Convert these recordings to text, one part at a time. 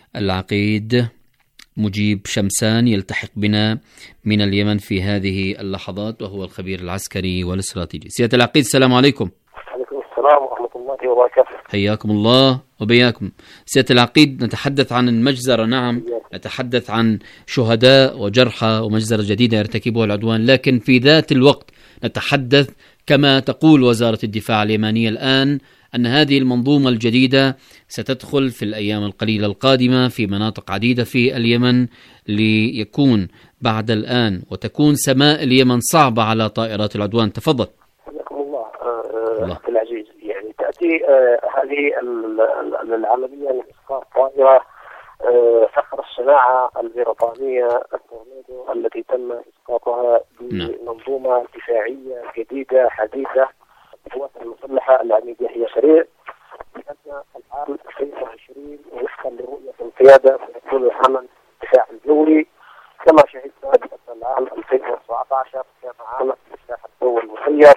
العقيد مجيب شمسان يلتحق بنا من اليمن في هذه اللحظات، وهو الخبير العسكري والاستراتيجي. سيادة العقيد، السلام عليكم. وعليكم السلام ورحمة الله وبركاته. حياكم الله وبياكم. سيادة العقيد، نتحدث عن المجزرة، نعم، نتحدث عن شهداء وجرحى ومجزرة جديدة يرتكبها العدوان، لكن في ذات الوقت نتحدث كما تقول وزارة الدفاع اليمنية الآن أن هذه المنظومة الجديدة ستدخل في الأيام القليلة القادمة في مناطق عديدة في اليمن، ليكون بعد الآن وتكون سماء اليمن صعبة على طائرات العدوان. تفضل. حياكم الله أخي العزيز. يعني تأتي هذه العملية من إسقاط طائرة فخر الصناعة البريطانية التورنيدو التي تم إسقاطها بمنظومة دفاعية جديدة حديثة. القوات المسلحة العميدية هي سريع بأن العام 2020 وفقا لرؤية القيادة سيكون العمل الدفاع الجوي كما شهدنا بأن العام 2019 كان عام الدفاع الجوي المسير،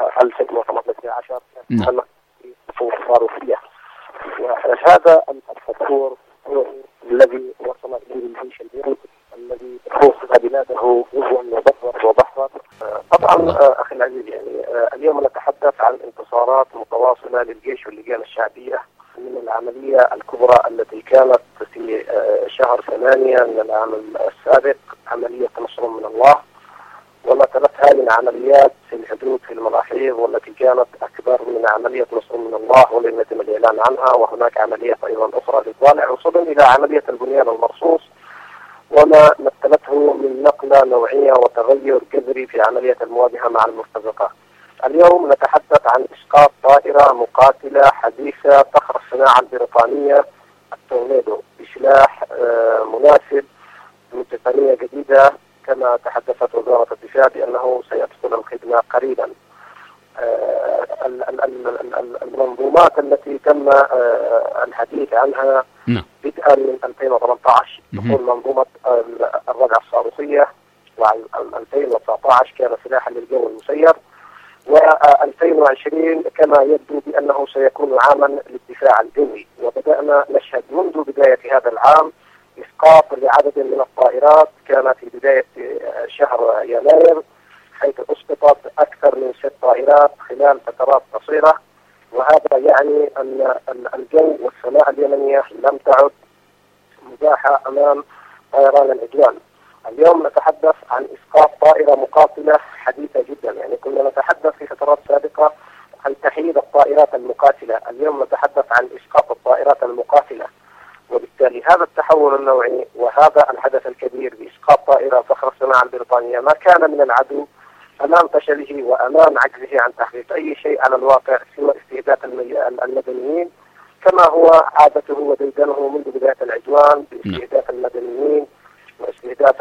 و2018 كان عام القوة الصاروخية. وهذا التطور هو الذي وصل إليه الجيش اليمني الذي حوصل بلاده غزوا وبحرا. طبعا أخي العزيز، يعني اليوم نتحدث عن انتصارات متواصلة للجيش واللجان الشعبية من العملية الكبرى التي كانت في شهر 8 من العام السابق، عملية نصر من الله، وما تلتها من عمليات في الحدود في المراحيض والتي كانت أكبر من عملية نصر من الله ولم يتم الإعلان عنها، وهناك عملية أيضا أخرى للضالع، وصولا إلى عملية البنيان المرصوص وما مثلته من نقلة نوعية وتغير جذري في عملية المواجهة مع المرتزقة. اليوم نتحدث عن إسقاط طائرة مقاتلة حديثة فخر الصناعة البريطانية التورنيدو بسلاح مناسب بتقنية جديدة، كما تحدثت وزارة الدفاع بأنه سيدخل الخدمة قريبا. المنظومات التي تم الحديث عنها بدءا من 2018 تكون منظومة الردع الصاروخية، و2019 كان سلاحا للجو المسير، و2020 كما يبدو بأنه سيكون عاما للدفاع الجوي. وبدأنا نشهد منذ بداية هذا العام إسقاط لعدد من الطائرات، كان في بداية شهر يناير حيث أسقطت أكثر من 6 طائرات خلال فترات قصيرة. وهذا يعني أن الجو والسماء اليمنية لم تعد مباحة أمام طيران العدوان. اليوم نتحدث عن إسقاط طائرة مقاتلة حديثة جدا، يعني كنا نتحدث في فترات سابقة عن تحييد الطائرات المقاتلة، اليوم نتحدث عن إسقاط الطائرات المقاتلة. وبالتالي هذا التحول النوعي وهذا الحدث الكبير بإسقاط طائرة فخر الصناعة البريطانية ما كان من العدو أمام فشله وأمام عجزه عن تحقيق أي شيء على الواقع سوى استهداف المدنيين، كما هو عادته وديدنه منذ بداية العدوان باستهداف المدنيين واستهداف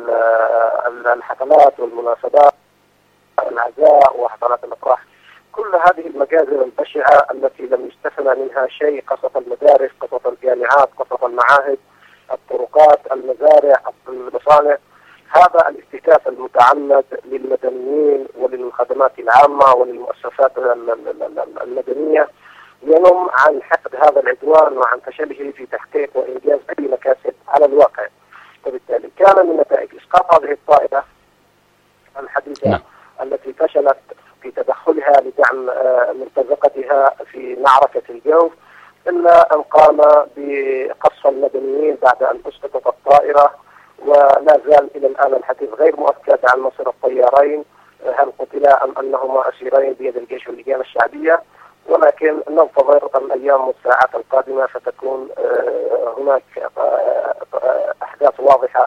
الحفلات والمناسبات، العزاء وحفلات الأفراح. كل هذه المجازر البشعة التي لم يستثنى منها شيء، قصف المدارس، قصف الجامعات، قصف المعاهد، الطرقات، المزارع، المصانع. هذا الاستهداف المتعمد للمدنيين وللخدمات العامة وللمؤسسات المدنية ينم عن حقد هذا العدوان وعن فشله في تحقيق وإنجاز أي مكاسب على الواقع. وبالتالي كان من نتائج إسقاط هذه الطائرة الحديثة التي فشلت في تدخلها لدعم مرتزقتها في معركة الجو، إلا أن قام بقصف المدنيين بعد أن أسقطت الطائرة. ولا زال إلى الآن الحديث غير مؤكد عن مصير الطيارين، هل قتلا أم أنهما أسيرين بيد الجيش واللجان الشعبية، ولكن ننتظر الأيام والساعات القادمة فتكون هناك أحداث واضحة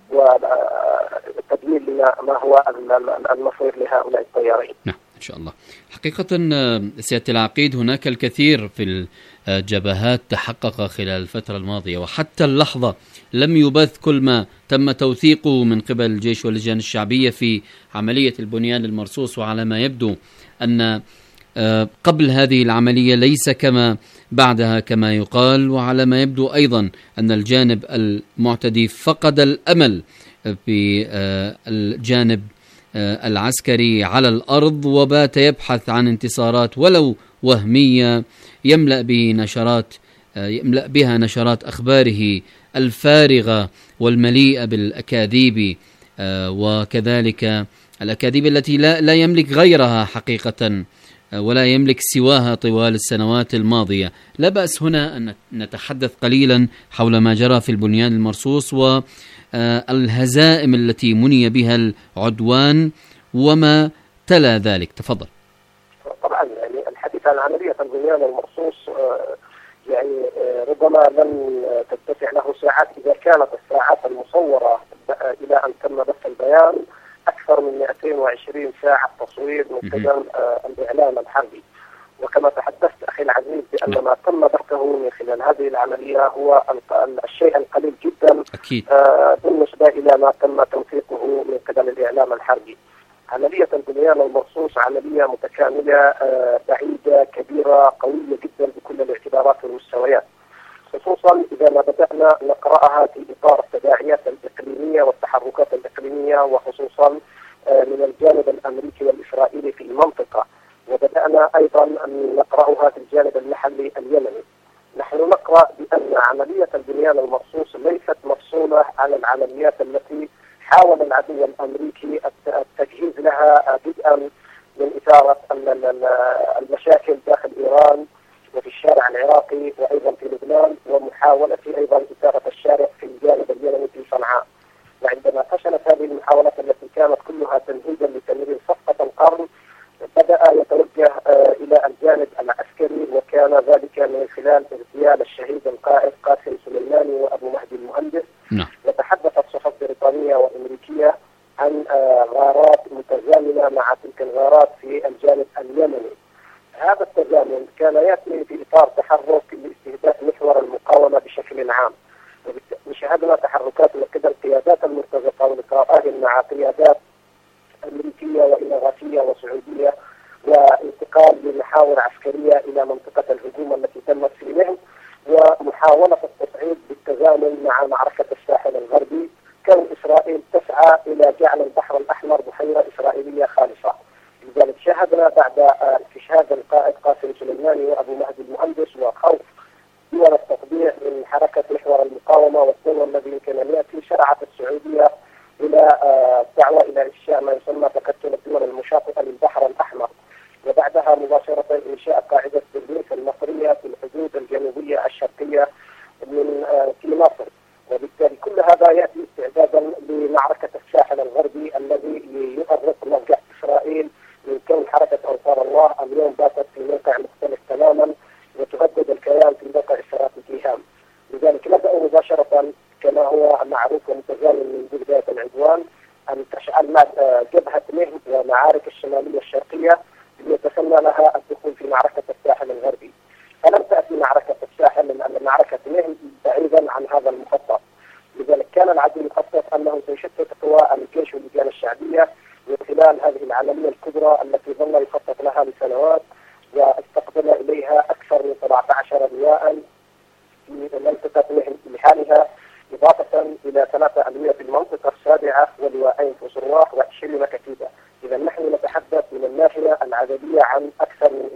وتبيين لنا ما هو المصير لهؤلاء الطيارين. نعم إن شاء الله. حقيقة سيادة العقيد، هناك الكثير في الجبهات تحقق خلال الفترة الماضية، وحتى اللحظة لم يبث كل ما تم توثيقه من قبل الجيش واللجان الشعبية في عملية البنيان المرصوص. وعلى ما يبدو أن قبل هذه العملية ليس كما بعدها كما يقال، وعلى ما يبدو أيضا أن الجانب المعتدي فقد الأمل في الجانب العسكري على الأرض، وبات يبحث عن انتصارات ولو وهمية يملأ بنشرات يملأ بها نشرات أخباره الفارغة والمليئة بالأكاذيب، وكذلك الأكاذيب التي لا يملك غيرها حقيقة ولا يملك سواها طوال السنوات الماضية. لا بأس هنا أن نتحدث قليلا حول ما جرى في البنيان المرصوص والهزائم التي مني بها العدوان وما تلا ذلك. تفضل. طبعا يعني الحديث عن عملية البنيان المرصوص يعني ربما لن تتسع له ساعات إذا كانت الساعات المصورة إلى أن تم بث البيان أكثر من 220 ساعة تصوير من قبل الإعلام الحربي. وكما تحدثت أخي العزيز بأن ما تم بثه من خلال هذه العملية هو الشيء القليل جدا بالنسبة إلى ما تم توثيقه من قبل الإعلام الحربي. عملية البنيان المرصوص عملية متكاملة بعيدة كبيرة قوية جدا بكل الاعتبارات والمستويات، خصوصا إذا ما بدأنا نقرأها في إطار التداعيات الإقليمية والتحركات الإقليمية، وخصوصا من الجانب الأمريكي والإسرائيلي في المنطقة، وبدأنا أيضا أن نقرأها في الجانب المحلي اليمني. نحن نقرأ بأن عملية البنيان المرصوص ليست مفصولة عن العمليات التي حاول العدو الأمريكي التجهيز لها بدءا من إثارة المشاكل داخل إيران وفي الشارع العراقي وأيضا في لبنان، ومحاولة أيضا إثارة الشارع في الجانب اليمني في صنعاء. وعندما فشلت هذه المحاولات التي كانت كلها تمهيدا لتمرير صفقة القرن، بدأ يتوجه إلى الجانب العسكري، وكان ذلك من خلال اغتيال الشهيد القائد قاسم سليماني وأبو مهدي المهندس. وتحدثت صحف بريطانية وأمريكية عن غارات متزامنة مع تلك الغارات في الجانب اليمني. هذا التزامن كان يأتي في إطار تحرك لاستهداف محور المقاومة بشكل عام، وشاهدنا تحركات من قبل قيادات المرتزقة ولقاءات مع قيادات أمريكية وإماراتية وسعودية، وانتقال لمحاور عسكرية إلى منطقة الهجوم التي تمت في مهن، ومحاولة التصعيد بالتزامن مع معركة الساحل الغربي. كان إسرائيل تسعى إلى جعل البحر الأحمر بحيرة إسرائيلية خالصة. لذلك شاهدنا بعد استشهاد القائد قاسم سليماني وأبو مهدي المهندس وخوف دول التطبيع من حركة محور المقاومة والدول الذي كان يأتي، شرعت السعودية إلى دعوة إلى إنشاء ما يسمى تكتل الدول المشاطئة للبحر الأحمر، وبعدها مباشرة إنشاء قاعدة بلبيس المصرية في الحدود الجنوبية الشرقية في مصر. وبالتالي كل هذا يأتي استعدادا لمعركة الساحل الغربي الذي يؤرق موقع إسرائيل من كون حركة أنصار الله اليوم باتت في موقع مختلف تماما وتهدد الكيان في موقع استراتيجي هام. لذلك نبدأ مباشرة كما هو معروف ومتزامن من بداية العدوان أن تشعل جبهة مهن ومعارك الشمالية الشرقية ليتسنى لها الدخول في معركة الساحل الغربي. فلم تأتي معركة الساحل لأن معركة مهن بعيدا عن هذا المخطط. لذلك كان العدو يخطط أنه سيشتت قوى الجيش واللجان الشعبية من خلال هذه العملية الكبرى التي ظل يخطط لها لسنوات، واستقبل إليها أكثر من 17 لواء في منطقة مهن لحالها، إضافة إلى 3 ألوية في المنطقة السابعة ولواءين في صراح و20 كتيبة. إذا نحن نتحدث من الناحية العددية عن أكثر من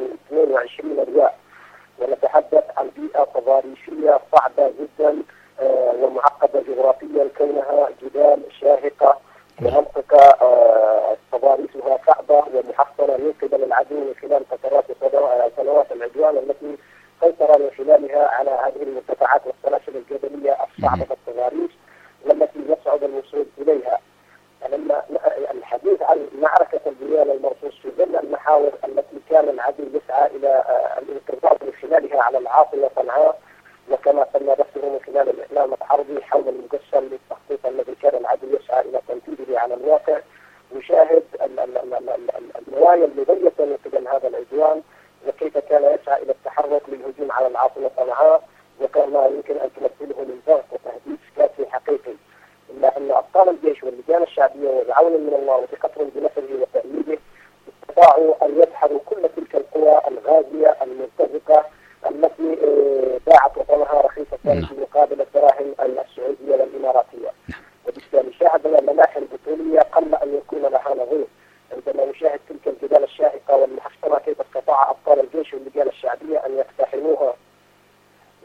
22 لواء، ونتحدث عن بيئة تضاريسية صعبة جدا ومعقدة جغرافيا كونها جبال شاهقة ومنطقة تضاريسها صعبة ومحصنة من قبل العدو من خلال فترات سنوات العدوان التي سيطر من خلالها على هذه المرتفعات والسلاسل الجبلية الصعبة التضاريس والتي يصعب الوصول إليها. لما الحديث عن معركة البنيان المرصوص في ظل المحاور التي كان العدو يسعى إلى الانقضاض من خلالها على العاصمة صنعاء، وكما تم بثه من خلال الإعلام الحربي حول المجسم للتخطيط الذي كان العدو يسعى إلى تنفيذه على الواقع، نشاهد النوايا المبيتة من قبل هذا العدوان وكيف كان يسعى إلى التحرك للهجوم على العاصمة صنعاء، وكان ما يمكن أن تمثله من ضغط وتهديد سياسي حقيقي. إلا أن أبطال الجيش واللجان الشعبية وبعون من الله وثقتهم بنصره وتأييده استطاعوا أن يدحروا كل تلك القوى الغازية المرتزقة التي باعت وطنها رخيصة في مقابل الدراهم السعودية والإماراتية. وبالتالي شاهدنا ملاحم بطولية قل أن يكون لها نظير. عندما نشاهد تلك الجبال الشاهقة والمحصنة كيف استطاع أبطال الجيش واللجان الشعبية أن يقتحموها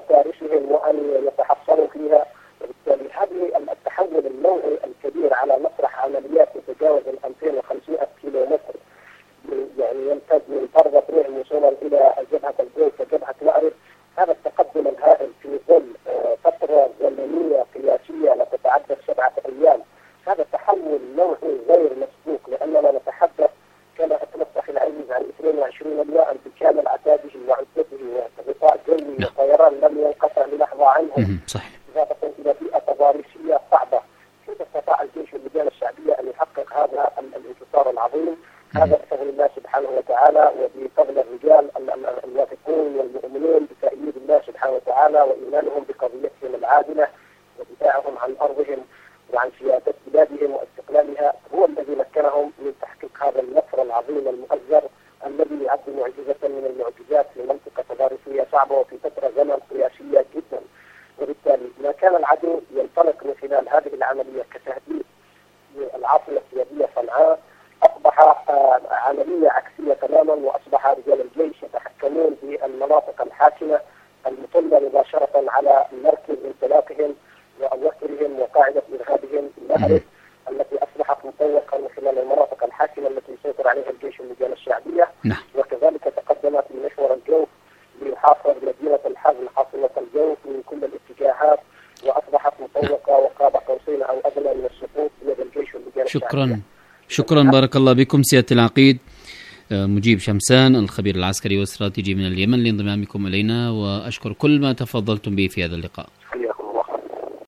مدارسهم وأن يتحصنوا فيها. وبالتالي هذه التحول النوعي الكبير على مسرح عمليات يتجاوز 2500 كيلومتر، يعني يمتد من طرف نعم وصولا إلى جبهة الجوف وجبهة مأرب. هذا التقدم الهائل في ظل فترة زمنية قياسية لا تتعدى 7 أيام، هذا تحول نوعي غير مسبوق، لأننا نتحدث كما أطلق أخي العزيز عن 22 مليار بكامل عتاده وعدته وغطاء جوي وطيران لم ينقطع للحظة عنهم. صحيح. إضافة إلى بيئة تضاريسية صعبة. كيف استطاع الجيش واللجان الشعبية أن يحقق هذا الانتصار العظيم؟ هذا بفضل الله سبحانه وتعالى وبفضل الرجال الواثقون والمؤمنين بتأييد الله سبحانه وتعالى وإيمانهم بقضيتهم العادلة ودفاعهم عن أرضهم وعن سيادة بلادهم واستقلالها، هو الذي مكنهم من تحقيق هذا النصر العظيم المؤزر الذي يعد معجزة من المعجزات في منطقة تضاريسية صعبة وفي فترة زمن قياسية جدا. وبالتالي ما كان العدو ينطلق من خلال هذه العملية كتهديد للعاصمة السيادية صنعاء أصبح عملية عكسية تماما، وأصبح رجال الجيش يتحكمون بالمناطق الحاكمة المطلة مباشرة على مركز انطلاقهم وأوكرهم وقاعدة إرهابهم المأرب التي أصبحت مطوقة من خلال المناطق الحاكمة التي يسيطر عليها الجيش واللجان الشعبية. وكذلك تقدمت لمحور الجوف ليحاصر مدينة الحزم عاصمة الجوف من كل الاتجاهات، وأصبحت مطوقة وقاب قوسين أو أدنى من السقوط بيد الجيش واللجان الشعبية. شكرا بارك الله بكم سيادة العقيد مجيب شمسان الخبير العسكري والاستراتيجي من اليمن لانضمامكم إلينا، وأشكر كل ما تفضلتم به في هذا اللقاء.